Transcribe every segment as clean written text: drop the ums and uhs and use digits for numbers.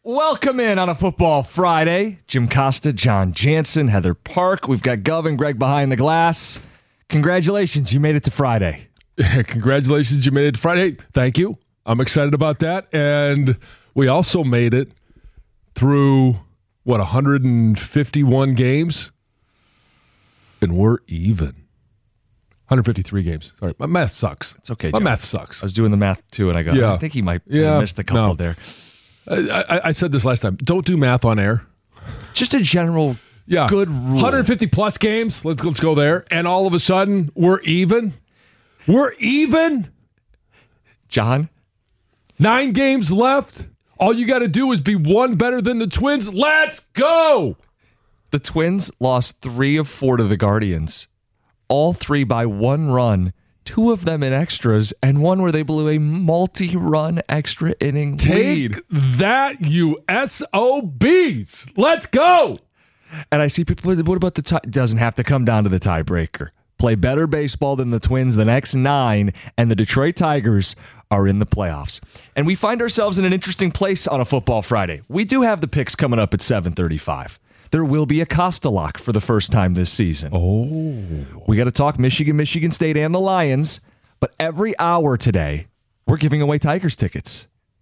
Welcome in on a Football Friday. Jim Costa, John Jansen, Heather Park. We've got Gov and Greg behind the glass. Congratulations, you made it to Friday. Congratulations, you made it to Friday. Thank you. I'm excited about that. And we also made it through, 151 games? And we're even. 153 games. Sorry, my math sucks. It's okay, My John. math sucks. I was doing the math too, and I go, I think he might have missed a couple there. I said this last time. Don't do math on air. Just a general good rule. 150 plus games. Let's go there. And all of a sudden, we're even. We're even. John? 9 games left. All you got to do is be one better than the Twins. Let's go. The Twins lost 3 of 4 to the Guardians. All 3 by 1 run. 2 of them in extras, and 1 where they blew a multi-run extra inning lead. Take that, you SOBs. Let's go. And I see people, what about the tie? Doesn't have to come down to the tiebreaker. Play better baseball than the Twins the next 9, and the Detroit Tigers are in the playoffs. And we find ourselves in an interesting place on a Football Friday. We do have the picks coming up at 7:35. There will be a Costa lock for the first time this season. Oh. We got to talk Michigan State, and the Lions. But every hour today, we're giving away Tigers tickets.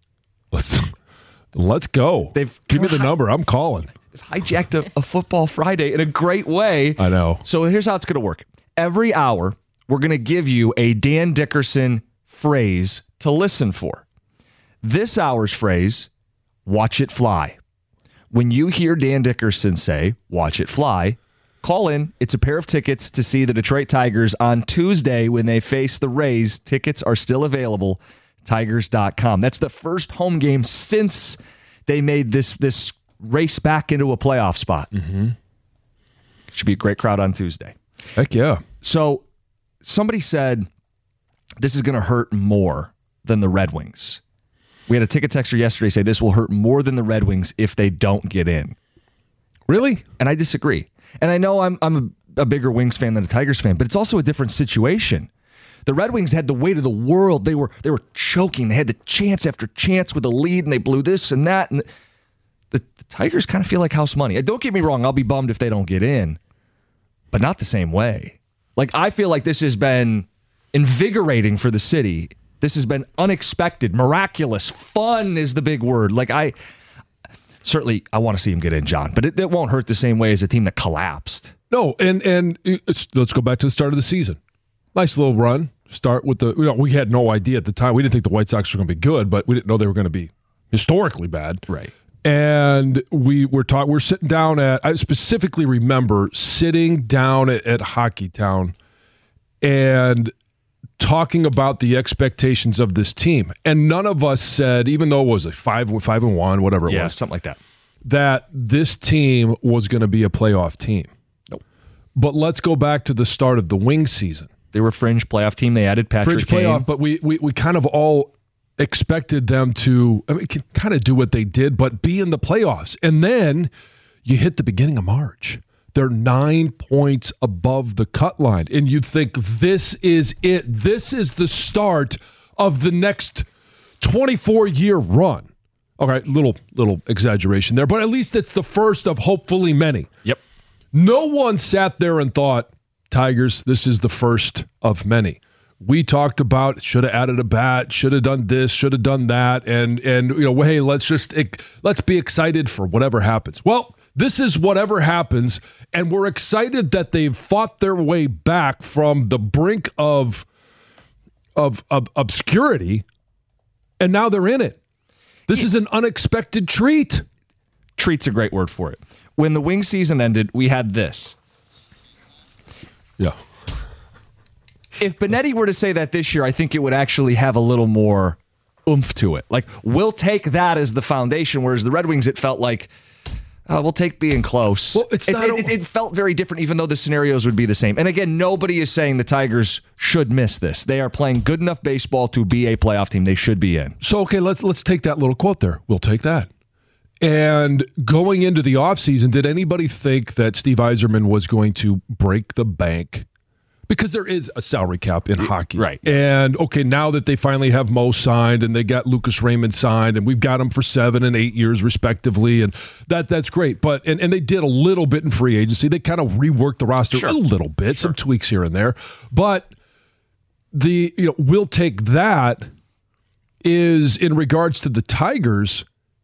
Let's go. Give me the number. I'm calling. They've hijacked a Football Friday in a great way. I know. So here's how it's going to work. Every hour, we're going to give you a Dan Dickerson phrase to listen for. This hour's phrase, watch it fly. When you hear Dan Dickerson say, watch it fly, call in. It's a pair of tickets to see the Detroit Tigers on Tuesday when they face the Rays. Tickets are still available. Tigers.com. That's the first home game since they made this race back into a playoff spot. Mm-hmm. Should be a great crowd on Tuesday. Heck yeah. So somebody said this is going to hurt more than the Red Wings. We had a ticket texter yesterday say this will hurt more than the Red Wings if they don't get in. Really? And I disagree. And I know I'm a bigger Wings fan than a Tigers fan, but it's also a different situation. The Red Wings had the weight of the world. They were choking. They had the chance after chance with a lead, and they blew this and that. And the Tigers kind of feel like house money. Don't get me wrong. I'll be bummed if they don't get in, but not the same way. Like, I feel like this has been invigorating for the city. This has been unexpected, miraculous, fun is the big word. Like, I want to see him get in, John, but it won't hurt the same way as a team that collapsed. No, and let's go back to the start of the season. Nice little run. Start with we had no idea at the time. We didn't think the White Sox were going to be good, but we didn't know they were going to be historically bad. Right. And we're sitting down I specifically remember sitting down at Hockey Town and talking about the expectations of this team. And none of us said, even though it was 5-1, whatever it was. Yeah, something like that. That this team was going to be a playoff team. Nope. But let's go back to the start of the Wings season. They were a fringe playoff team. They added Patrick Kane. Playoff, but we kind of all expected them to kind of do what they did, but be in the playoffs. And then you hit the beginning of March. They're 9 points above the cut line. And you'd think this is it. This is the start of the next 24-year run. All right, little exaggeration there, but at least it's the first of hopefully many. Yep. No one sat there and thought, Tigers, this is the first of many. We talked about should have added a bat, should have done this, should have done that, and hey, let's be excited for whatever happens. Well, this is whatever happens, and we're excited that they've fought their way back from the brink of obscurity, and now they're in it. This is an unexpected treat. Treat's a great word for it. When the Wings season ended, we had this. Yeah. If Benetti were to say that this year, I think it would actually have a little more oomph to it. Like, we'll take that as the foundation, whereas the Red Wings, it felt like, we'll take being close. Well, it felt very different, even though the scenarios would be the same. And again, nobody is saying the Tigers should miss this. They are playing good enough baseball to be a playoff team. They should be in. So, okay, let's take that little quote there. We'll take that. And going into the offseason, did anybody think that Steve Yzerman was going to break the bank, Because there is a salary cap in hockey. Right. And, okay, now that they finally have Mo signed and they got Lucas Raymond signed and we've got them for 7 and 8 years respectively, and that's great. But and they did a little bit in free agency. They kind of reworked the roster a little bit, some tweaks here and there. But we'll take that is in regards to the Tigers,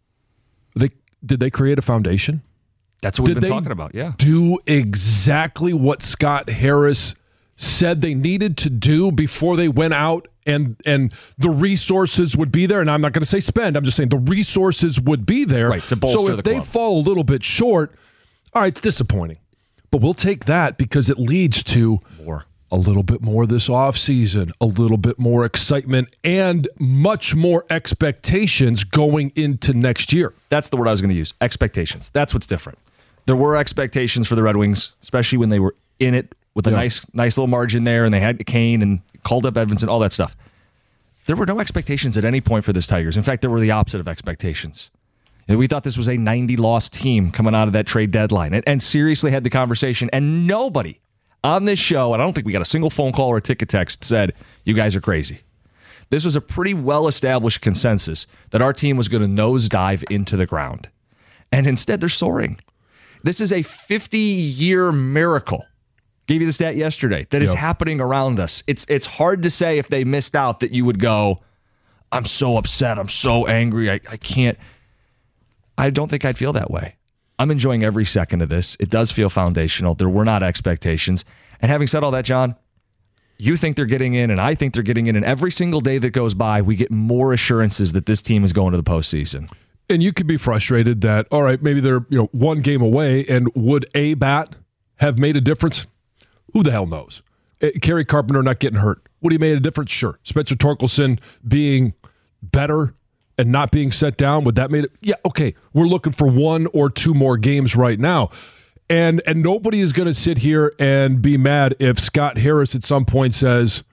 did they create a foundation? That's what we've been talking about, yeah. Do exactly what Scott Harris said they needed to do before they went out and the resources would be there. And I'm not going to say spend. I'm just saying the resources would be there. Right, to bolster the club. So if they fall a little bit short, all right, it's disappointing. But we'll take that because it leads to a little bit more this offseason, a little bit more excitement, and much more expectations going into next year. That's the word I was going to use, expectations. That's what's different. There were expectations for the Red Wings, especially when they were in it with a nice little margin there, and they had Kane and called up Edmonton, all that stuff. There were no expectations at any point for this Tigers. In fact, there were the opposite of expectations. And we thought this was a 90-loss team coming out of that trade deadline, and seriously had the conversation, and nobody on this show, and I don't think we got a single phone call or a ticket text, said, you guys are crazy. This was a pretty well-established consensus that our team was going to nosedive into the ground. And instead, they're soaring. This is a 50-year miracle. Gave you the stat yesterday that is happening around us. It's hard to say if they missed out that you would go, I'm so upset, I'm so angry, I can't. I don't think I'd feel that way. I'm enjoying every second of this. It does feel foundational. There were not expectations. And having said all that, John, you think they're getting in, and I think they're getting in. And every single day that goes by, we get more assurances that this team is going to the postseason. And you could be frustrated that, all right, maybe they're one game away, and would a bat have made a difference? Who the hell knows? Kerry Carpenter not getting hurt. Would he made a difference? Sure. Spencer Torkelson being better and not being set down, would that made it? Yeah, okay. We're looking for 1 or 2 more games right now. And nobody is going to sit here and be mad if Scott Harris at some point says,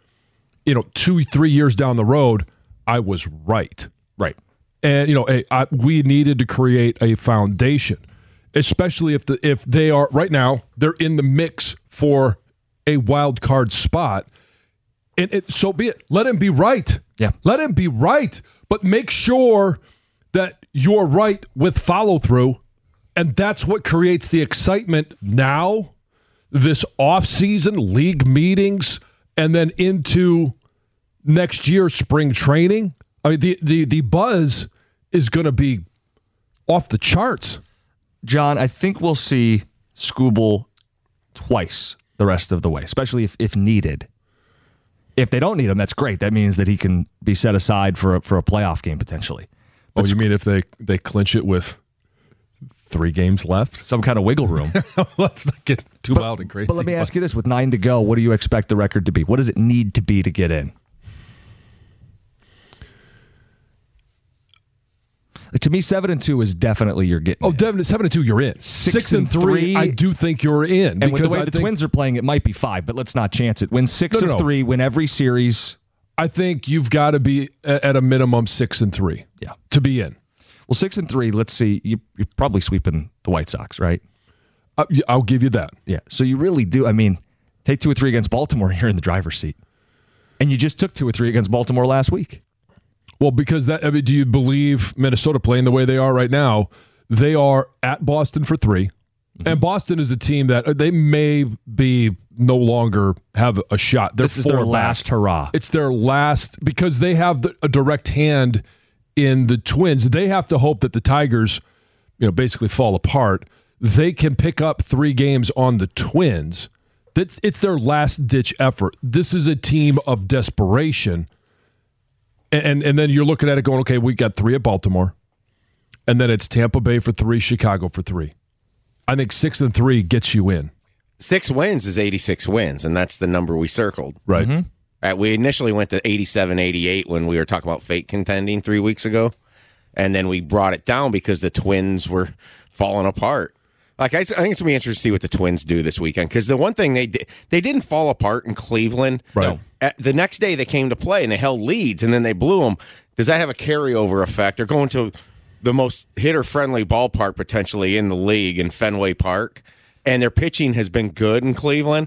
2-3 years down the road, I was right. Right. And, we needed to create a foundation, especially if they are, right now, they're in the mix for a wild card spot. And so be it. Let him be right. Yeah. Let him be right. But make sure that you're right with follow-through, and that's what creates the excitement now, this off-season, league meetings, and then into next year, spring training. I mean, the buzz is going to be off the charts. John, I think we'll see Skubal twice the rest of the way, especially if needed. If they don't need him, that's great. That means that he can be set aside for a playoff game potentially. But you mean if they clinch it with 3 games left? Some kind of wiggle room. Let's not get too wild and crazy. But let me ask you this. With 9 to go, what do you expect the record to be? What does it need to be to get in? To me, 7-2 is definitely you're getting. Oh, definitely 7-2, you're in. 6-3, I do think you're in. And with the way the Twins are playing, it might be 5, but let's not chance it. Win 6 of 3, win every series. I think you've got to be at a minimum 6-3. Yeah, to be in. Well, 6-3. Let's see. You're probably sweeping the White Sox, right? I'll give you that. Yeah. So you really do. I mean, take 2 or 3 against Baltimore. You're in the driver's seat, and you just took 2 or 3 against Baltimore last week. Well, because do you believe Minnesota playing the way they are right now? They are at Boston for 3. And Boston is a team that they may be no longer have a shot. This is their last hurrah. It's their last, because they have a direct hand in the Twins. They have to hope that the Tigers, basically fall apart. They can pick up 3 games on the Twins. It's their last-ditch effort. This is a team of desperation. And then you're looking at it going, okay, we got 3 at Baltimore. And then it's Tampa Bay for 3, Chicago for 3. I think 6-3 gets you in. 6 wins is 86 wins, and that's the number we circled. Right. Mm-hmm. We initially went to 87-88 when we were talking about fate contending 3 weeks ago. And then we brought it down because the Twins were falling apart. I think it's going to be interesting to see what the Twins do this weekend, because the one thing they didn't fall apart in Cleveland. Right. The next day they came to play and they held leads and then they blew them. Does that have a carryover effect? They're going to the most hitter-friendly ballpark potentially in the league in Fenway Park, and their pitching has been good in Cleveland.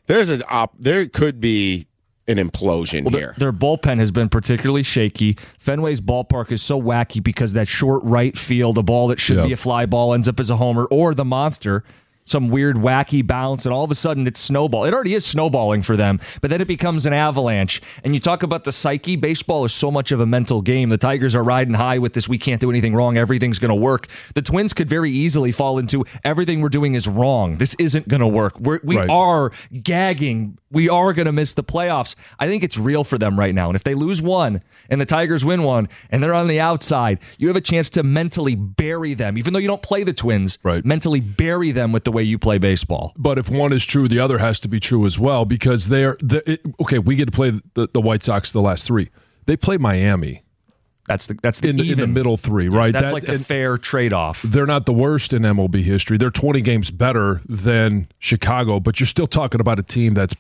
there could be an implosion here. Their bullpen has been particularly shaky. Fenway's ballpark is so wacky because that short right field, a ball that should be a fly ball ends up as a homer, or the monster, some weird wacky bounce, and all of a sudden it's snowball. It already is snowballing for them, but then it becomes an avalanche. And you talk about the psyche. Baseball is so much of a mental game. The Tigers are riding high with this, we can't do anything wrong, everything's going to work. The Twins could very easily fall into, everything we're doing is wrong, this isn't going to work. We are gagging. We are going to miss the playoffs. I think it's real for them right now. And if they lose one and the Tigers win one and they're on the outside, you have a chance to mentally bury them. Even though you don't play the Twins, mentally bury them with the way you play baseball. But if one is true, the other has to be true as well, because okay, we get to play the White Sox the last three. They play Miami. That's the in the middle three, right? That's like the fair trade-off. They're not the worst in MLB history. They're 20 games better than Chicago, but you're still talking about a team that's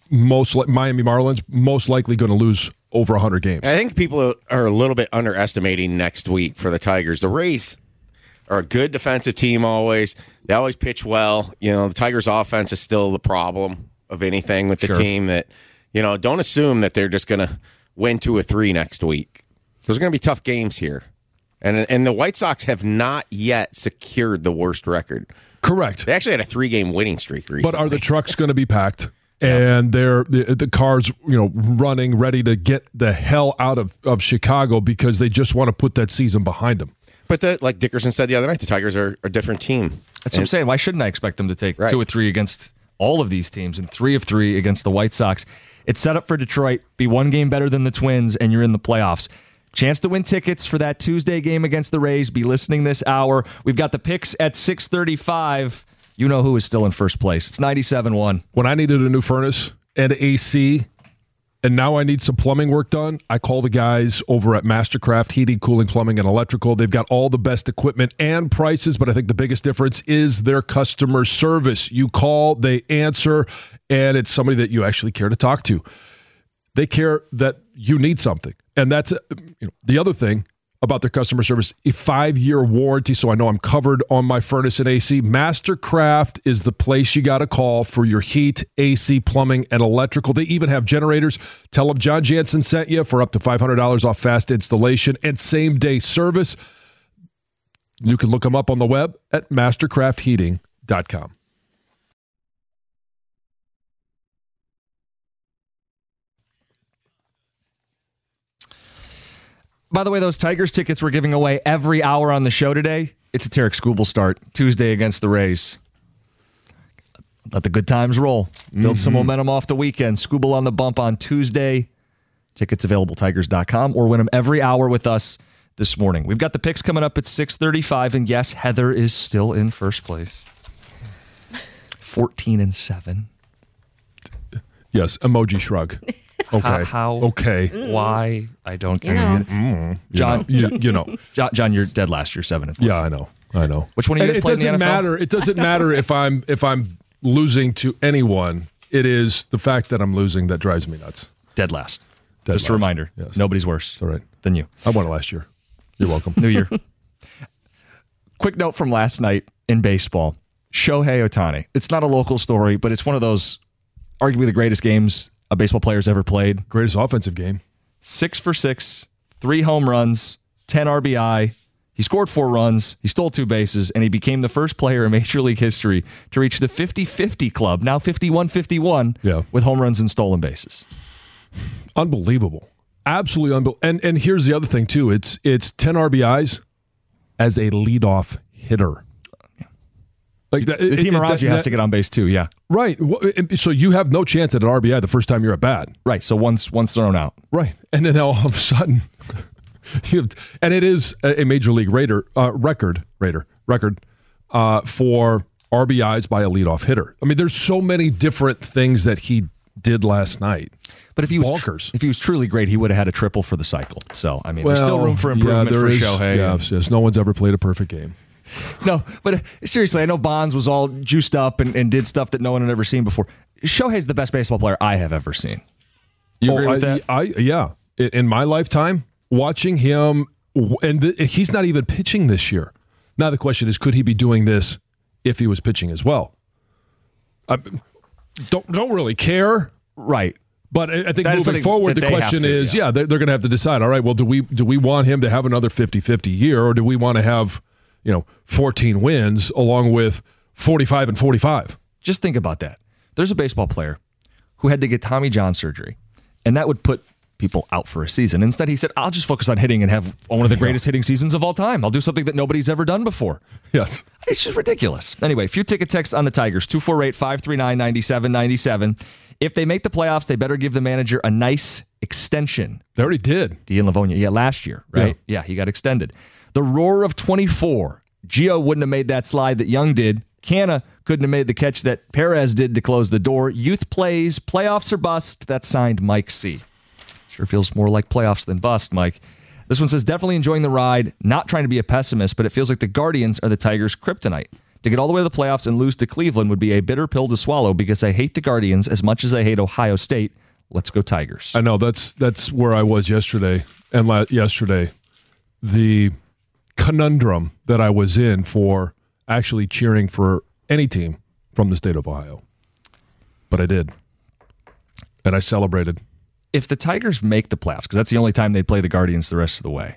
Miami Marlins, most likely going to lose over 100 games. I think people are a little bit underestimating next week for the Tigers. The Rays are a good defensive team always. They always pitch well. The Tigers' offense is still the problem of anything with the team. That, don't assume that they're just going to win 2 or 3 next week. There's going to be tough games here. And the White Sox have not yet secured the worst record. Correct. They actually had a 3-game winning streak recently. But are the trucks going to be packed? And they're the cars, running, ready to get the hell out of Chicago because they just want to put that season behind them. But like Dickerson said the other night, the Tigers are a different team. That's what I'm saying. Why shouldn't I expect them to take 2 or 3 against all of these teams and 3 of 3 against the White Sox? It's set up for Detroit. Be 1 game better than the Twins, and you're in the playoffs. Chance to win tickets for that Tuesday game against the Rays. Be listening this hour. We've got the picks at 6:35. You know who is still in first place. It's 97-1. When I needed a new furnace and AC, and now I need some plumbing work done, I call the guys over at Mastercraft Heating, Cooling, Plumbing, and Electrical. They've got all the best equipment and prices, but I think the biggest difference is their customer service. You call, they answer, and it's somebody that you actually care to talk to. They care that you need something. And that's the other thing about their customer service, a 5-year warranty, so I know I'm covered on my furnace and AC. Mastercraft is the place you got to call for your heat, AC, plumbing, and electrical. They even have generators. Tell them John Jansen sent you for up to $500 off fast installation and same-day service. You can look them up on the web at mastercraftheating.com. By the way, those Tigers tickets we're giving away every hour on the show today. It's a Tarek Skubal start Tuesday against the Rays. Let the good times roll. Build some momentum off the weekend. Skubal on the bump on Tuesday. Tickets available, tigers.com, or win them every hour with us this morning. We've got the picks coming up at 6:35, and yes, Heather is still in first place. 14-7. Yes, emoji shrug. Okay. How? Okay. Why? I don't care. John, John, you're dead last. You're 7-14. Yeah, I know. Which one of you guys play in the NFL? It doesn't matter if I'm losing to anyone. It is the fact that I'm losing that drives me nuts. Dead last. Just a reminder. Yes. Nobody's worse than you. I won it last year. You're welcome. New year. Quick note from last night in baseball. Shohei Ohtani. It's not a local story, but it's one of those arguably the greatest games a baseball player's ever played. Greatest offensive game. 6 for 6, 3 home runs, 10 RBI. He scored 4 runs, he stole 2 bases, and he became the first player in Major League history to reach the 50-50 club, now 51-51, with home runs and stolen bases. Unbelievable. Absolutely unbelievable. And here's the other thing, too. It's 10 RBIs as a leadoff hitter. Like the team around you has to get on base too, yeah. Right. So you have no chance at an RBI the first time you're at bat. Right. So once thrown out. Right. And then all of a sudden, and it is a Major League record for RBIs by a leadoff hitter. I mean, there's so many different things that he did last night. But if he was truly great, he would have had a triple for the cycle. So I mean, there's still room for improvement for Shohei. Yes. No one's ever played a perfect game. No, but seriously, I know Bonds was all juiced up and did stuff that no one had ever seen before. Shohei's the best baseball player I have ever seen. You agree with that? Yeah. In my lifetime, watching him, and he's not even pitching this year. Now the question is, could he be doing this if he was pitching as well? don't really care. Right. But I think That is moving something forward, that the they have question to, is, yeah. they're going to have to decide, all right, well, do we want him to have another 50-50 year, or do we want to have, 14 wins along with 45 and 45? Just think about that. There's a baseball player who had to get Tommy John surgery, and that would put people out for a season. Instead, he said, I'll just focus on hitting and have one of the greatest hitting seasons of all time. I'll do something that nobody's ever done before. Yes. It's just ridiculous. Anyway, few ticket texts on the Tigers, 248-539-9797. If they make the playoffs, they better give the manager a nice extension. They already did. Ian Livonia, last year, right? Yeah, he got extended. The roar of 24. Gio wouldn't have made that slide that Young did. Canna couldn't have made the catch that Perez did to close the door. Youth plays, playoffs or bust. That's signed Mike C. Sure feels more like playoffs than bust, Mike. This one says, definitely enjoying the ride, not trying to be a pessimist, but it feels like the Guardians are the Tigers' kryptonite. To get all the way to the playoffs and lose to Cleveland would be a bitter pill to swallow because I hate the Guardians as much as I hate Ohio State. Let's go Tigers. I know, that's where I was yesterday and yesterday. The conundrum that I was in for actually cheering for any team from the state of Ohio. But I did. And I celebrated. If the Tigers make the playoffs, because that's the only time they play the Guardians the rest of the way,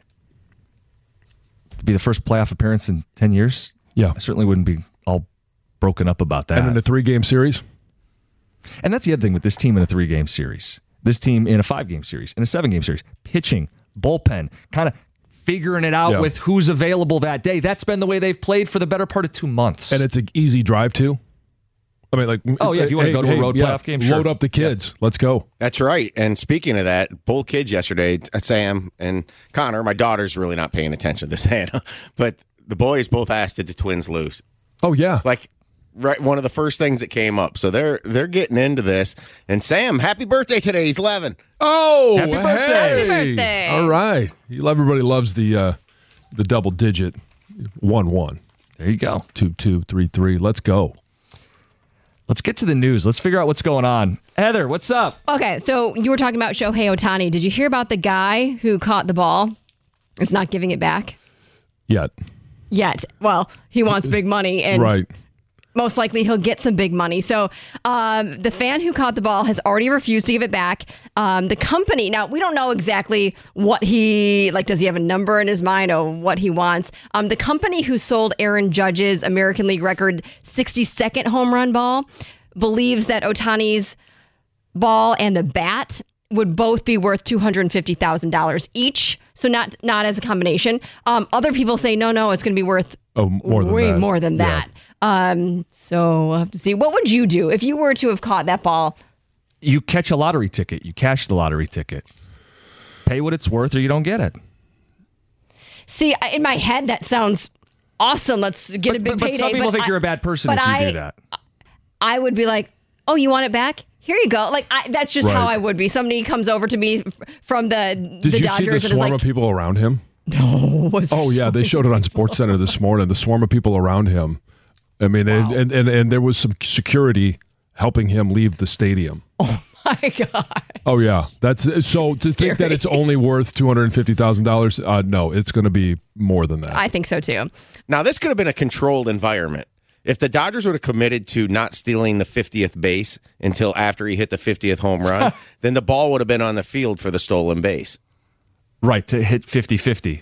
it'd be the first playoff appearance in 10 years. Yeah. I certainly wouldn't be all broken up about that. And in a 3-game series? And that's the other thing with this team in a 3-game series. This team in a 5-game series, in a 7-game series. Pitching, bullpen, kind of figuring it out with who's available that day. That's been the way they've played for the better part of 2 months. And it's an easy drive, too. I mean, if you want to go to a road playoff game, sure. Load up the kids. Yeah. Let's go. That's right. And speaking of that, both kids yesterday, Sam and Connor, my daughter's really not paying attention to Santa, but the boys both asked, did the Twins lose? Oh, yeah. Like, right, one of the first things that came up. So they're getting into this. And Sam, happy birthday today. He's 11. Oh, happy birthday. Hey. Happy birthday. All right. Everybody loves the double digit 1-1. There you go. 2-2, 3-3. Let's go. Let's get to the news. Let's figure out what's going on. Heather, what's up? Okay, so you were talking about Shohei Ohtani. Did you hear about the guy who caught the ball? Is not giving it back? Yet. Well, he wants big money, and right. most likely he'll get some big money. So the fan who caught the ball has already refused to give it back. The company, now we don't know exactly what does he have a number in his mind or what he wants? The company who sold Aaron Judge's American League record 62nd home run ball believes that Ohtani's ball and the bat would both be worth $250,000 each. So not as a combination. Other people say, no, it's going to be worth way more than that. So we'll have to see. What would you do if you were to have caught that ball? You catch a lottery ticket. You cash the lottery ticket. Pay what it's worth or you don't get it. See, in my head, that sounds awesome. Let's get a big payday. But some people think you're a bad person if you do that. I would be like, oh, you want it back? Here you go. Like that's just how Right. I would be. Somebody comes over to me from the Did you Dodgers see the and is swarm like, of people around him? no. Oh, yeah. They showed it on SportsCenter this morning. The swarm of people around him. I mean, and there was some security helping him leave the stadium. My God. Oh, yeah. That's so to think that it's only worth $250,000. No, it's going to be more than that. I think so, too. Now, this could have been a controlled environment. If the Dodgers would have committed to not stealing the 50th base until after he hit the 50th home run, then the ball would have been on the field for the stolen base. Right, to hit 50-50.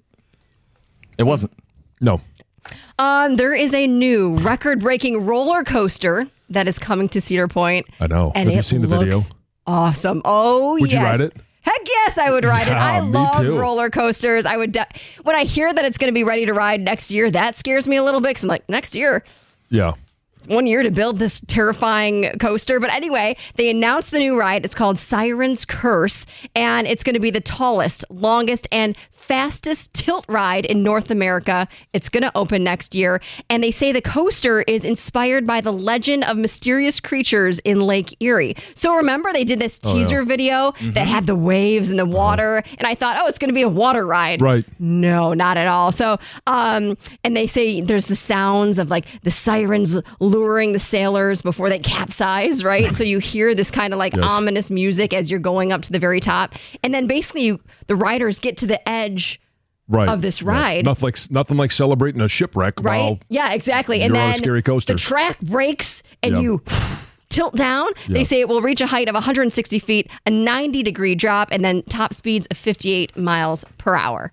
It wasn't. No. There is a new record-breaking roller coaster that is coming to Cedar Point. I know. And Have you seen the video? Awesome. Oh, Would yes. you ride it? Heck yes, I would ride it. Yeah, I me love too. roller coasters. I would. When I hear that it's going to be ready to ride next year, that scares me a little bit because I'm like, next year? Yeah. 1 year to build this terrifying coaster. But anyway, they announced the new ride. It's called Siren's Curse, and it's going to be the tallest, longest, and fastest tilt ride in North America. It's going to open next year. And they say the coaster is inspired by the legend of mysterious creatures in Lake Erie. So remember, they did this teaser video that had the waves and the water, and I thought, oh, it's going to be a water ride. Right. No, not at all. So, and they say there's the sounds of like the sirens luring the sailors before they capsize, right? So you hear this kind of like ominous music as you're going up to the very top. And then basically the riders get to the edge of this ride. Nothing like celebrating a shipwreck. Right? While yeah, exactly. And you're on then a scary coaster. the track breaks and you tilt down. They say it will reach a height of 160 feet, a 90-degree drop, and then top speeds of 58 miles per hour.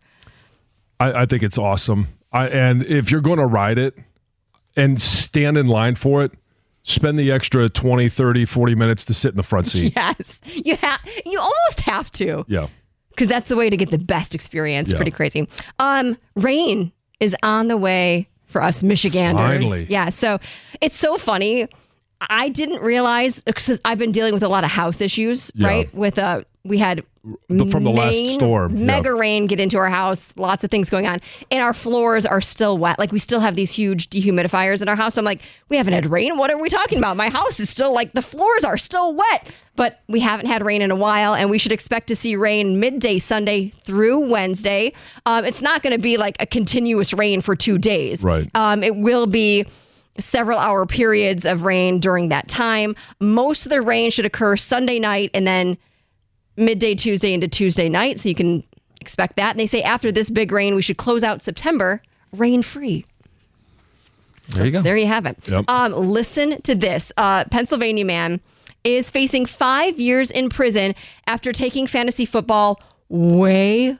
I think it's awesome. And if you're going to ride it and stand in line for it, spend the extra 20, 30, 40 minutes to sit in the front seat. Yes. You almost have to. Yeah. Because that's the way to get the best experience. Yeah. Pretty crazy. Rain is on the way for us Michiganders. Finally. Yeah. So it's so funny. I didn't realize, because I've been dealing with a lot of house issues, right? With we had from the last storm, mega rain get into our house, lots of things going on, and our floors are still wet. Like, we still have these huge dehumidifiers in our house. I'm like, we haven't had rain. What are we talking about? My house is still the floors are still wet, but we haven't had rain in a while, and we should expect to see rain midday Sunday through Wednesday. It's not going to be like a continuous rain for 2 days. Right. It will be several hour periods of rain during that time. Most of the rain should occur Sunday night and then midday Tuesday into Tuesday night. So you can expect that. And they say after this big rain, we should close out September rain free. There you go. There you have it. Yep. Listen to this. Pennsylvania man is facing 5 years in prison after taking fantasy football way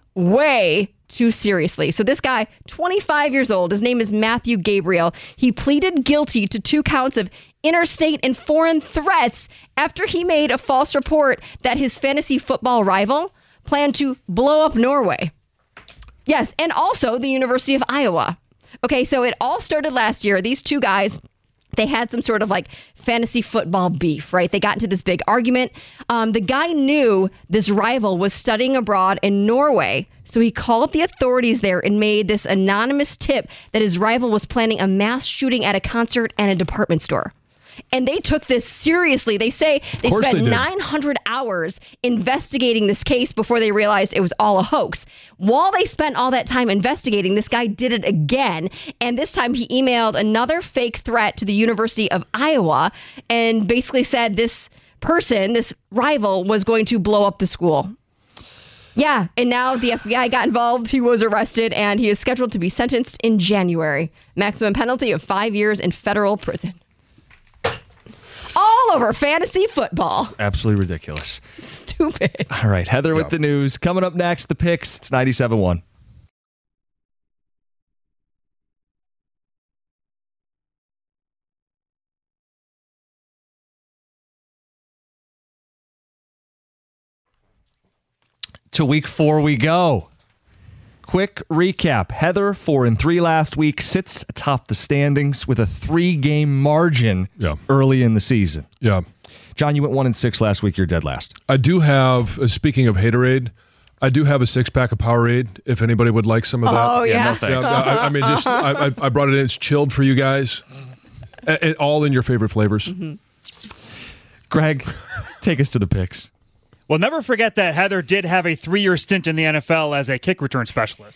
too seriously. So this guy, 25 years old, his name is Matthew Gabriel. He pleaded guilty to 2 counts of interstate and foreign threats after he made a false report that his fantasy football rival planned to blow up Norway. Yes, and also the University of Iowa. Okay, so it all started last year. These 2 guys, they had some sort of fantasy football beef, right? They got into this big argument. The guy knew this rival was studying abroad in Norway, so he called the authorities there and made this anonymous tip that his rival was planning a mass shooting at a concert and a department store. And they took this seriously. They say they spent 900 hours investigating this case before they realized it was all a hoax. While they spent all that time investigating, this guy did it again. And this time he emailed another fake threat to the University of Iowa and basically said this person, this rival, was going to blow up the school. Yeah, and now the FBI got involved. He was arrested, and he is scheduled to be sentenced in January. Maximum penalty of 5 years in federal prison. All over fantasy football. Absolutely ridiculous. Stupid. All right, Heather with the news. Coming up next, the picks. It's 97.1. To week 4 we go. Quick recap. Heather, 4-3 last week, sits atop the standings with a 3-game margin early in the season. Yeah. John, you went 1-6 last week. You're dead last. I do have, speaking of Haterade, I do have a 6-pack of Powerade if anybody would like some of that. Oh, yeah. No thanks. I brought it in. It's chilled for you guys. And all in your favorite flavors. Mm-hmm. Greg, take us to the picks. Well, never forget that Heather did have a 3-year stint in the NFL as a kick return specialist.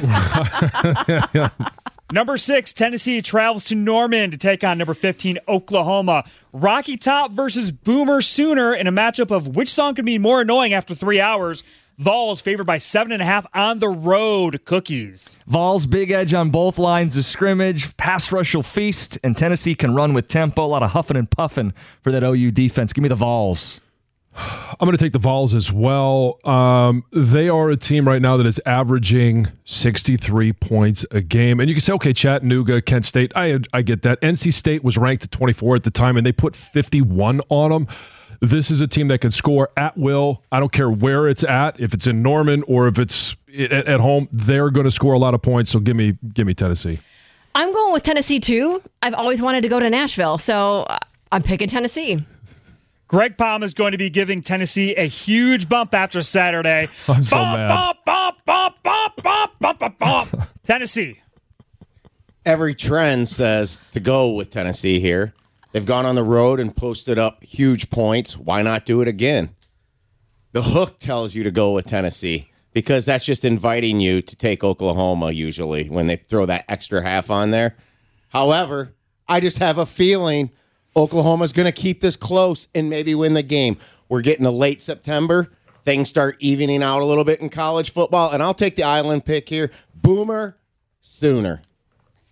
Number 6, Tennessee travels to Norman to take on number 15, Oklahoma. Rocky Top versus Boomer Sooner in a matchup of which song could be more annoying after 3 hours. Vols favored by 7.5 on the road. Cookies. Vols big edge on both lines of scrimmage. Pass rush will feast, and Tennessee can run with tempo. A lot of huffing and puffing for that OU defense. Give me the Vols. I'm going to take the Vols as well. They are a team right now that is averaging 63 points a game. And you can say, okay, Chattanooga, Kent State, I get that. NC State was ranked at 24 at the time, and they put 51 on them. This is a team that can score at will. I don't care where it's at, if it's in Norman or if it's at home, they're going to score a lot of points. So give me Tennessee. I'm going with Tennessee, too. I've always wanted to go to Nashville, so I'm picking Tennessee. Greg Palm is going to be giving Tennessee a huge bump after Saturday. I'm so mad. Bump. Tennessee. Every trend says to go with Tennessee here. They've gone on the road and posted up huge points. Why not do it again? The hook tells you to go with Tennessee because that's just inviting you to take Oklahoma usually when they throw that extra half on there. However, I just have a feeling Oklahoma's going to keep this close and maybe win the game. We're getting to late September. Things start evening out a little bit in college football, and I'll take the island pick here. Boomer Sooner.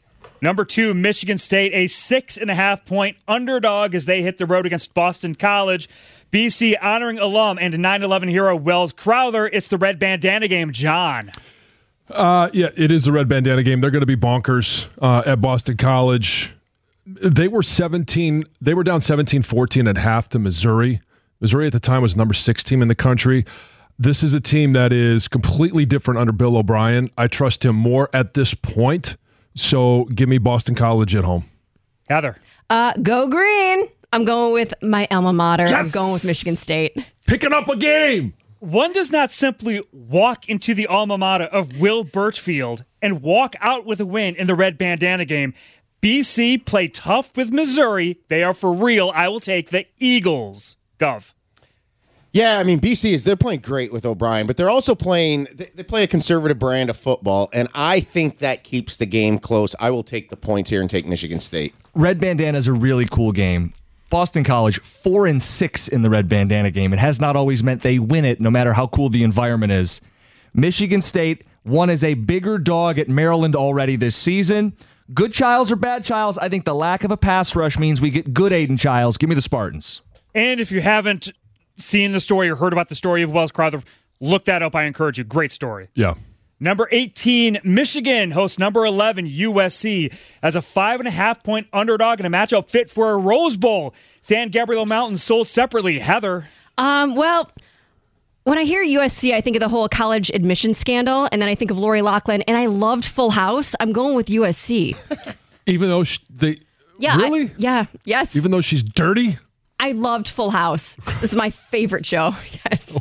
Number 2, Michigan State, a 6.5-point underdog as they hit the road against Boston College. BC honoring alum and 9/11 hero Wells Crowther. It's the red bandana game, John. Yeah, it is the red bandana game. They're going to be bonkers at Boston College. They were down 17-14 at half to Missouri. Missouri at the time was number 6 team in the country. This is a team that is completely different under Bill O'Brien. I trust him more at this point. So give me Boston College at home. Heather. Go green. I'm going with my alma mater. Yes! I'm going with Michigan State. Picking up a game. One does not simply walk into the alma mater of Will Birchfield and walk out with a win in the red bandana game. BC play tough with Missouri. They are for real. I will take the Eagles. Gov. Yeah, I mean, they're playing great with O'Brien, but they're also they play a conservative brand of football, and I think that keeps the game close. I will take the points here and take Michigan State. Red bandana is a really cool game. Boston College 4-6 in the red bandana game. It has not always meant they win it, no matter how cool the environment is. Michigan State won as a bigger dog at Maryland already this season. Good Childs or bad Childs? I think the lack of a pass rush means we get good Aiden Childs. Give me the Spartans. And if you haven't seen the story or heard about the story of Wells Crowther, look that up. I encourage you. Great story. Yeah. Number 18, Michigan hosts number 11, USC, as a 5.5-point underdog in a matchup fit for a Rose Bowl. San Gabriel Mountain sold separately. Heather. Well, when I hear USC, I think of the whole college admission scandal, and then I think of Lori Loughlin, and I loved Full House. I'm going with USC. Even though really? Yes. Even though she's dirty? I loved Full House. This is my favorite show. Yes.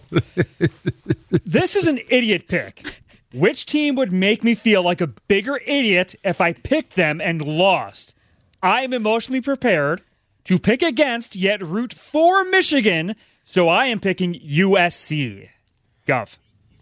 This is an idiot pick. Which team would make me feel like a bigger idiot if I picked them and lost? I am emotionally prepared to pick against, yet root for Michigan, so I am picking USC. Gov.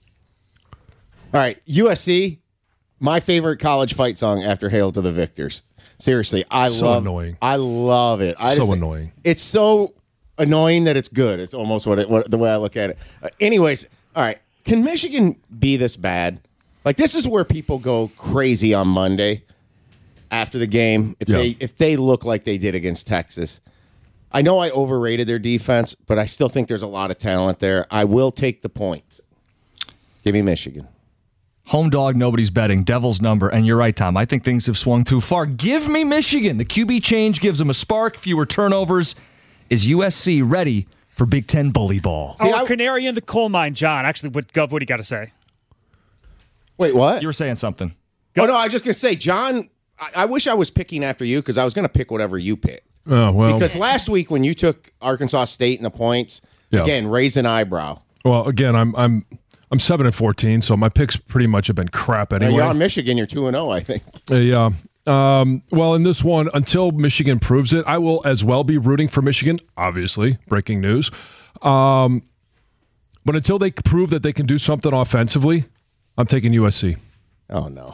All right, USC, my favorite college fight song after Hail to the Victors. Seriously, annoying. I love it. Annoying. It's so annoying that it's good. It's almost the way I look at it. Anyways, all right. Can Michigan be this bad? Like, this is where people go crazy on Monday after the game if they look like they did against Texas. I know I overrated their defense, but I still think there's a lot of talent there. I will take the points. Give me Michigan. Home dog, nobody's betting. Devil's number. And you're right, Tom. I think things have swung too far. Give me Michigan. The QB change gives them a spark, fewer turnovers. Is USC ready for Big Ten bully ball? Our canary in the coal mine, John. Actually, Gov, what do you got to say? Wait, what? You were saying something. Oh, no, I was just going to say, John, I wish I was picking after you because I was going to pick whatever you picked. Oh, well. Because last week when you took Arkansas State in the points, again, raise an eyebrow. Well, again, I'm 7-14, so my picks pretty much have been crap anyway. You're on Michigan. You're 2-0, I think. Yeah. Well, in this one, until Michigan proves it, I will as well be rooting for Michigan, obviously. Breaking news. But until they prove that they can do something offensively, I'm taking USC. Oh, no.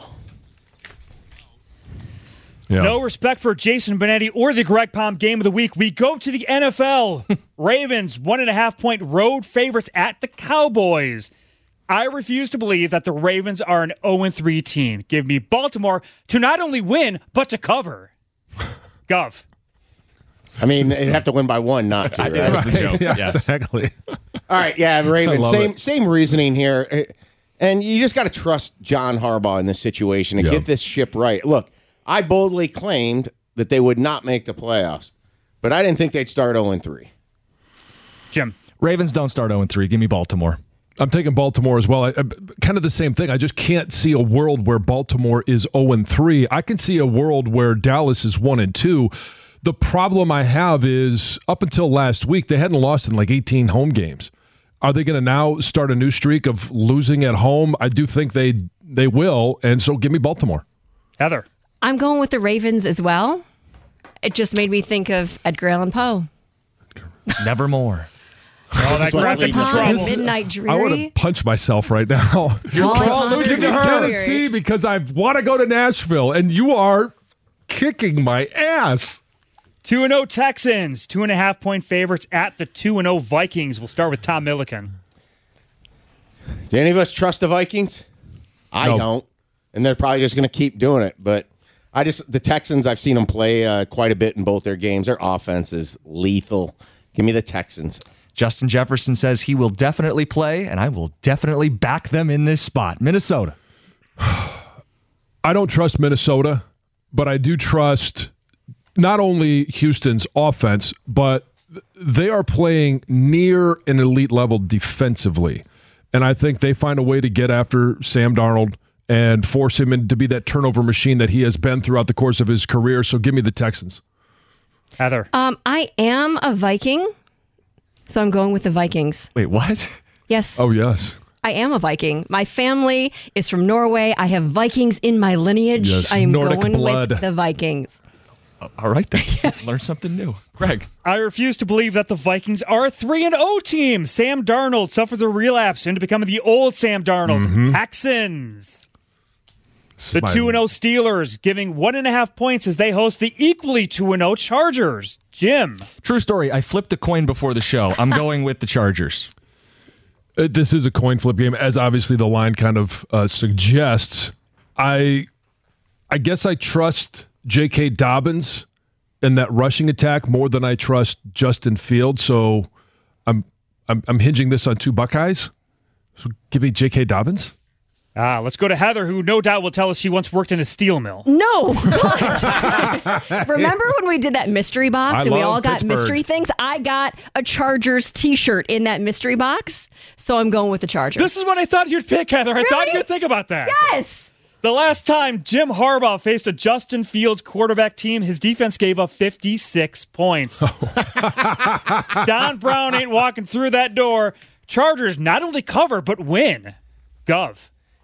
Yeah. No respect for Jason Benetti or the Greg Palm game of the week. We go to the NFL. Ravens, 1.5-point road favorites at the Cowboys. I refuse to believe that the Ravens are an 0-3 team. Give me Baltimore to not only win, but to cover. Gov. I mean, they'd have to win by one, not two. Right? That was the joke. Yeah, Yes. exactly. All right, yeah, Ravens. Same reasoning here. And you just got to trust John Harbaugh in this situation and get this ship right. Look, I boldly claimed that they would not make the playoffs, but I didn't think they'd start 0-3. Jim. Ravens don't start 0-3. Give me Baltimore. I'm taking Baltimore as well. Kind of the same thing. I just can't see a world where Baltimore is 0-3. I can see a world where Dallas is 1-2. The problem I have is up until last week, they hadn't lost in like 18 home games. Are they going to now start a new streak of losing at home? I do think they will, and so give me Baltimore. Heather. I'm going with the Ravens as well. It just made me think of Edgar Allan Poe. Nevermore. Oh, that Once graphics upon trouble. Midnight I want Dreary. to punch myself right now. While I You're ponder losing to Midnight Tennessee Dreary. because I want to go to Nashville, and you are kicking my ass. 2-0 Texans, 2.5-point favorites at the 2-0 Vikings. We'll start with Tom Milliken. Do any of us trust the Vikings? I No. don't. And they're probably just going to keep doing it. But The Texans, I've seen them play quite a bit in both their games. Their offense is lethal. Give me the Texans. Justin Jefferson says he will definitely play, and I will definitely back them in this spot. Minnesota. I don't trust Minnesota, but I do trust not only Houston's offense, but they are playing near an elite level defensively. And I think they find a way to get after Sam Darnold and force him to be that turnover machine that he has been throughout the course of his career. So give me the Texans. Heather. I am a Viking, so I'm going with the Vikings. Wait, what? Yes. Oh, yes. I am a Viking. My family is from Norway. I have Vikings in my lineage. Yes, I am Nordic going blood. with the Vikings. All right, then. Learn something new. Greg. I refuse to believe that the Vikings are a 3-0 team. Sam Darnold suffers a relapse into becoming the old Sam Darnold. Texans. The 2-0 Steelers giving 1.5 points as they host the equally 2-0 Chargers. Jim. True story. I flipped a coin before the show. I'm going with the Chargers. This is a coin flip game, as obviously the line kind of suggests. I guess I trust J.K. Dobbins in that rushing attack more than I trust Justin Fields. So I'm hinging this on 2 Buckeyes. So give me J.K. Dobbins. Let's go to Heather, who no doubt will tell us she once worked in a steel mill. No, but remember when we did that mystery box and we all got Pittsburgh. mystery things? I got a Chargers t-shirt in that mystery box, so I'm going with the Chargers. This is what I thought you'd pick, Heather. I thought Really? you'd think about that. Yes! The last time Jim Harbaugh faced a Justin Fields quarterback team, his defense gave up 56 points. Don Brown ain't walking through that door. Chargers not only cover, but win. Gov.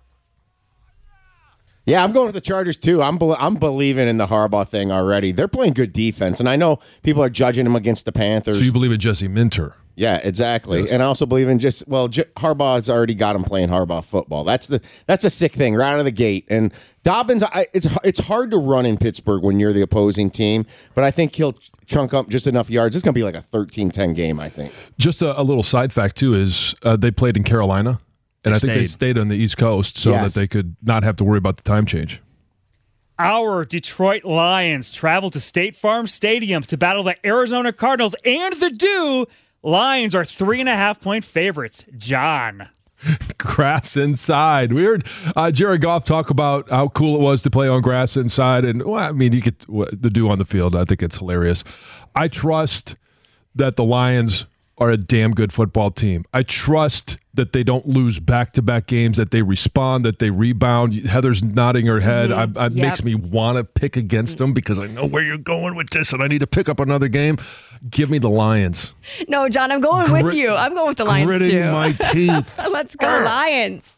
Yeah, I'm going with the Chargers, too. I'm believing in the Harbaugh thing already. They're playing good defense, and I know people are judging them against the Panthers. So you believe in Jesse Minter? Yeah, exactly. And I also believe in Harbaugh's already got him playing Harbaugh football. That's a sick thing right out of the gate. And Dobbins, it's hard to run in Pittsburgh when you're the opposing team, but I think he'll chunk up just enough yards. It's going to be like a 13-10 game, I think. Just a little side fact, too, is they played in Carolina, and I think they stayed on the East Coast so that they could not have to worry about the time change. Our Detroit Lions travel to State Farm Stadium to battle the Arizona Cardinals and the Dew. Lions are 3.5-point favorites. John. Grass inside. We heard Jared Goff talk about how cool it was to play on grass inside. And, well, I mean, you get the Dew on the field. I think it's hilarious. I trust that the Lions are a damn good football team. I trust that they don't lose back-to-back games, that they respond, that they rebound. Heather's nodding her head. It makes me want to pick against them because I know where you're going with this, and I need to pick up another game. Give me the Lions. No, John, I'm going with you. I'm going with the Lions, gritting too. my teeth. Let's go, Lions.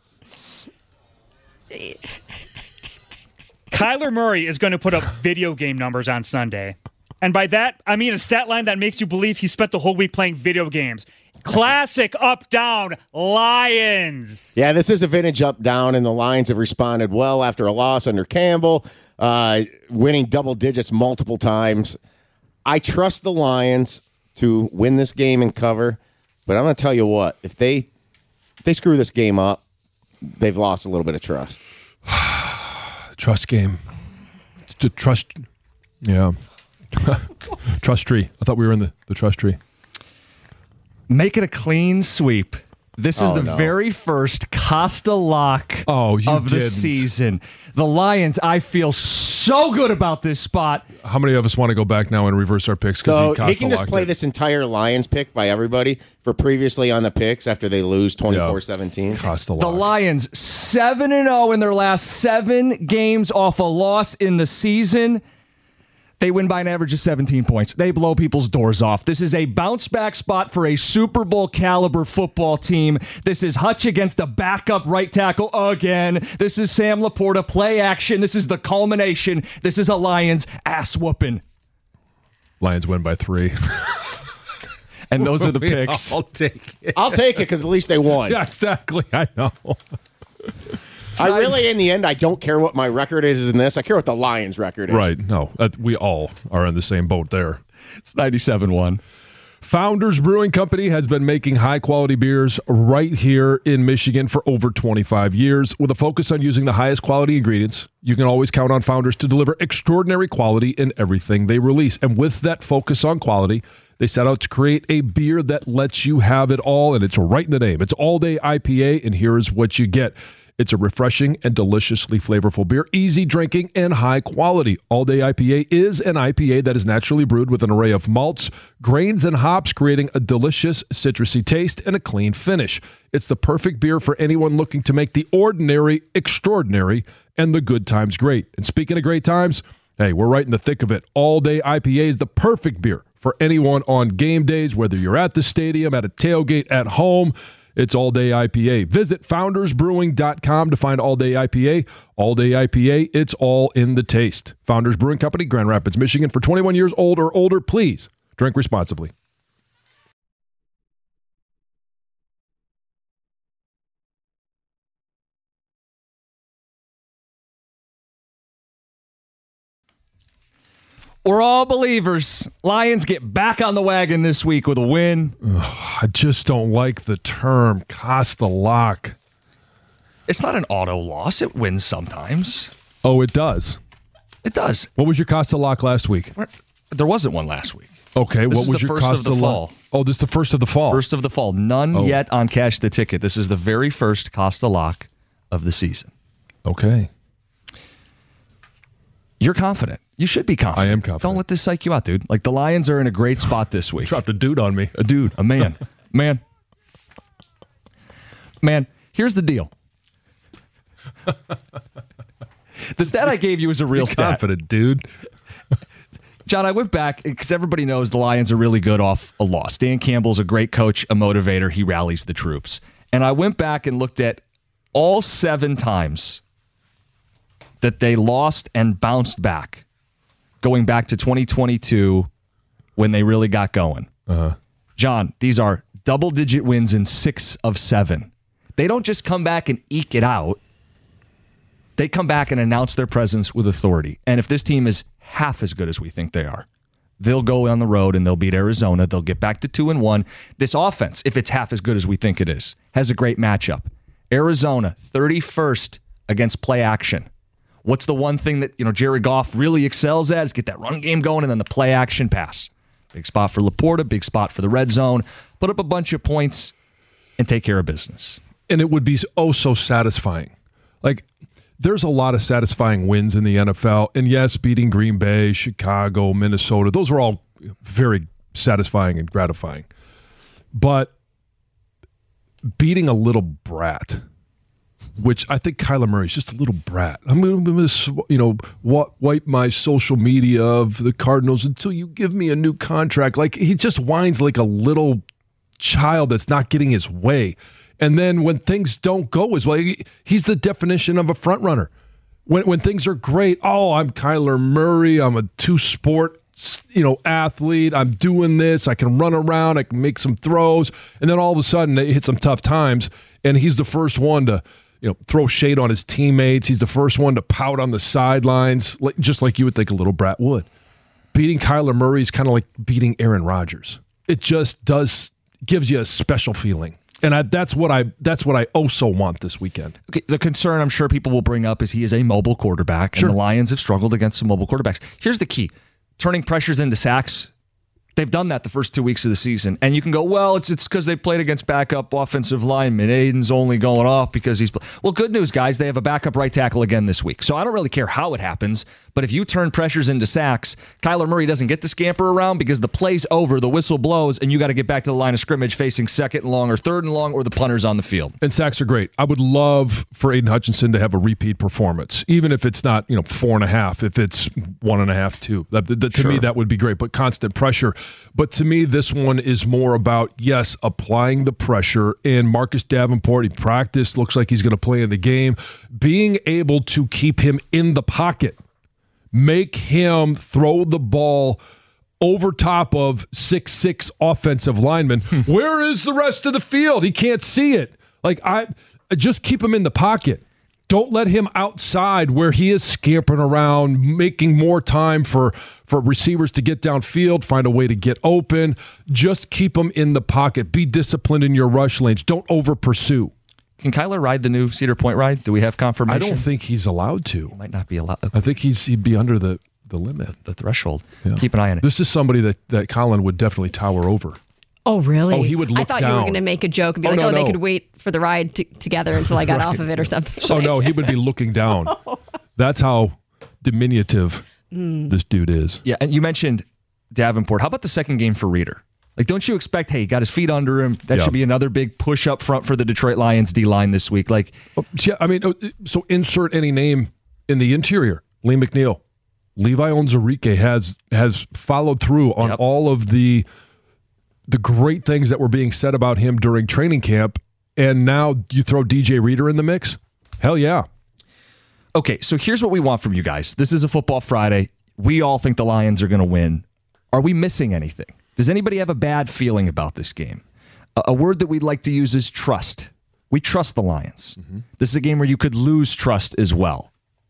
Kyler Murray is going to put up video game numbers on Sunday. And by that, I mean a stat line that makes you believe he spent the whole week playing video games. Classic up-down Lions. Yeah, this is a vintage up-down, and the Lions have responded well after a loss under Campbell, winning double digits multiple times. I trust the Lions to win this game and cover, but I'm going to tell you what, if they screw this game up, they've lost a little bit of trust. Trust game. Trust, yeah. Trust tree. I thought we were in the trust tree. Make it a clean sweep. This is very first Costa lock of the season. The Lions, I feel so good about this spot. How many of us want to go back now and reverse our picks? So he can just play this entire Lions pick by everybody for previously on the picks after they lose 24-17. Costa lock. The Lions 7-0 in their last 7 games off a loss in the season. They win by an average of 17 points. They blow people's doors off. This is a bounce-back spot for a Super Bowl caliber football team. This is Hutch against a backup right tackle again. This is Sam Laporta play action. This is the culmination. This is a Lions ass-whooping. Lions win by 3. And those are the picks. I'll take it. I'll take it because at least they won. Yeah, exactly. I know. I really, in the end, I don't care what my record is in this. I care what the Lions' record is. Right. No, we all are in the same boat there. It's 97-1. Founders Brewing Company has been making high-quality beers right here in Michigan for over 25 years. With a focus on using the highest quality ingredients, you can always count on Founders to deliver extraordinary quality in everything they release. And with that focus on quality, they set out to create a beer that lets you have it all, and it's right in the name. It's All Day IPA, and here's what you get. It's a refreshing and deliciously flavorful beer, easy drinking and high quality. All Day IPA is an IPA that is naturally brewed with an array of malts, grains, and hops, creating a delicious citrusy taste and a clean finish. It's the perfect beer for anyone looking to make the ordinary extraordinary and the good times great. And speaking of great times, hey, we're right in the thick of it. All Day IPA is the perfect beer for anyone on game days, whether you're at the stadium, at a tailgate, at home. It's All Day IPA. Visit foundersbrewing.com to find All Day IPA. All Day IPA, it's all in the taste. Founders Brewing Company, Grand Rapids, Michigan. For 21 years old or older, please drink responsibly. We're all believers. Lions get back on the wagon this week with a win. I just don't like the term Costa lock. It's not an auto loss. It wins sometimes. Oh, it does. It does. What was your Costa lock last week? There wasn't one last week. Okay, This what is was the your first Costa of the lock? fall. Oh, this is the first of the fall. First of the fall. None yet on Cash the Ticket. This is the very first Costa lock of the season. Okay. You're confident. You should be confident. I am confident. Don't let this psych you out, dude. Like, the Lions are in a great spot this week. Dropped a dude on me. A dude, a man. Man, here's the deal. The stat I gave you is a real stat. Confident, dude. John, I went back because everybody knows the Lions are really good off a loss. Dan Campbell's a great coach, a motivator. He rallies the troops. And I went back and looked at all 7 times that they lost and bounced back, going back to 2022 when they really got going. John, these are double-digit wins in 6 of 7. They don't just come back and eke it out. They come back and announce their presence with authority. And if this team is half as good as we think they are, they'll go on the road and they'll beat Arizona. They'll get back to 2-1. This offense, if it's half as good as we think it is, has a great matchup. Arizona, 31st against play action. What's the one thing that Jared Goff really excels at is get that run game going and then the play action pass. Big spot for Laporta, big spot for the red zone. Put up a bunch of points and take care of business. And it would be so satisfying. Like, there's a lot of satisfying wins in the NFL. And yes, beating Green Bay, Chicago, Minnesota, those are all very satisfying and gratifying. But beating a little brat, which I think Kyler Murray is just a little brat. I'm going to, wipe my social media of the Cardinals until you give me a new contract. Like, he just whines like a little child that's not getting his way. And then when things don't go as well, he's the definition of a front runner. When things are great, I'm Kyler Murray. I'm a 2-sport, athlete. I'm doing this. I can run around. I can make some throws. And then all of a sudden, it hit some tough times, and he's the first one to throw shade on his teammates. He's the first one to pout on the sidelines, just like you would think a little brat would. Beating Kyler Murray is kind of like beating Aaron Rodgers. It just gives you a special feeling. And that's what I also want this weekend. Okay, the concern I'm sure people will bring up is he is a mobile quarterback, and the Lions have struggled against some mobile quarterbacks. Here's the key. Turning pressures into sacks. They've done that the first 2 weeks of the season. And you can go, well, it's because they played against backup offensive linemen. Aiden's only going off because he's... Well, good news, guys. They have a backup right tackle again this week. So I don't really care how it happens. But if you turn pressures into sacks, Kyler Murray doesn't get to scamper around because the play's over, the whistle blows, and you got to get back to the line of scrimmage facing 2nd and long or 3rd and long, or the punter's on the field. And sacks are great. I would love for Aiden Hutchinson to have a repeat performance, even if it's not 4.5, if it's 1.5, 2. To me, that would be great. But constant pressure. But to me, this one is more about, yes, applying the pressure. And Marcus Davenport, he practiced, looks like he's going to play in the game. Being able to keep him in the pocket, make him throw the ball over top of 6'6" offensive linemen. Where is the rest of the field? He can't see it. I just keep him in the pocket. Don't let him outside where he is scampering around, making more time for receivers to get downfield, find a way to get open. Just keep him in the pocket. Be disciplined in your rush lanes. Don't over-pursue. Can Kyler ride the new Cedar Point ride? Do we have confirmation? I don't think he's allowed to. He might not be allowed. I think he'd be under the limit. The threshold. Yeah. Keep an eye on it. This is somebody that Colin would definitely tower over. Oh, really? Oh, he would look I thought down. you were going to make a joke and be No. they could wait for the ride together until I got off of it or something. Oh, no, he would be looking down. That's how diminutive this dude is. Yeah, and you mentioned Davenport. How about the second game for Reeder? Like, don't you expect, hey, he got his feet under him. That should be another big push up front for the Detroit Lions D-line this week. Like, Yeah, I mean, so insert any name in the interior. Lee McNeil. Levi Onwuzurike has followed through on all of the great things that were being said about him during training camp, and now you throw DJ Reeder in the mix? Hell yeah. okay, so here's what we want from you guys. This is a Football Friday. We all think the Lions are going to win. Are we missing anything? Does anybody have a bad feeling about this game? A word that we'd like to use is trust. We trust the Lions. This is a game where you could lose trust as well.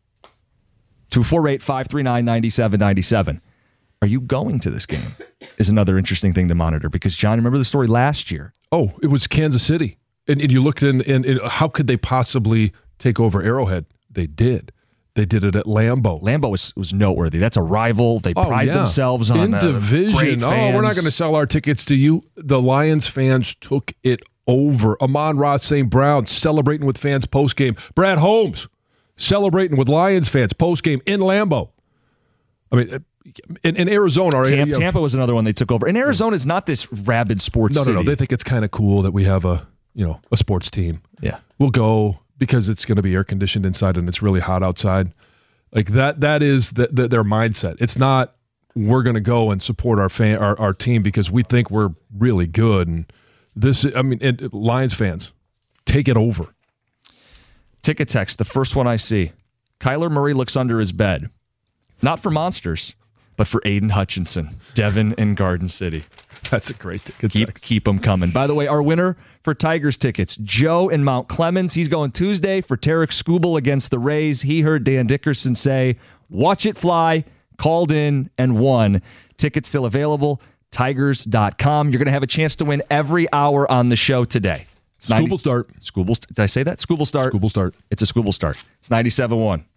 248-539-9797. Are you going to this game? Is another interesting thing to monitor because, John, remember the story last year? Oh, it was Kansas City. And you looked in how could they possibly take over Arrowhead? They did. They did it at Lambeau. Lambeau was noteworthy. That's a rival. They pride themselves on in division. Great fans. We're not going to sell our tickets to you. The Lions fans took it over. Amon-Ra St. Brown celebrating with fans postgame. Brad Holmes celebrating with Lions fans postgame in Lambeau. I mean, in Arizona. Tampa was another one they took over. And Arizona is not this rabid sports city. No. They think it's kind of cool that we have a sports team. Yeah. We'll go because it's going to be air conditioned inside and it's really hot outside. Like that is their mindset. It's not we're going to go and support our team because we think we're really good. And Lions fans, take it over. Ticket text, the first one I see. Kyler Murray looks under his bed. Not for monsters, but for Aiden Hutchinson, Devin in Garden City. That's a great ticket text. Keep them coming. By the way, our winner for Tigers tickets, Joe in Mount Clemens. He's going Tuesday for Tarek Skubal against the Rays. He heard Dan Dickerson say, watch it fly, called in and won. Tickets still available, tigers.com. You're going to have a chance to win every hour on the show today. Skubal start. Did I say that? Skubal start. Skubal start. It's a Skubal start. It's 97.1.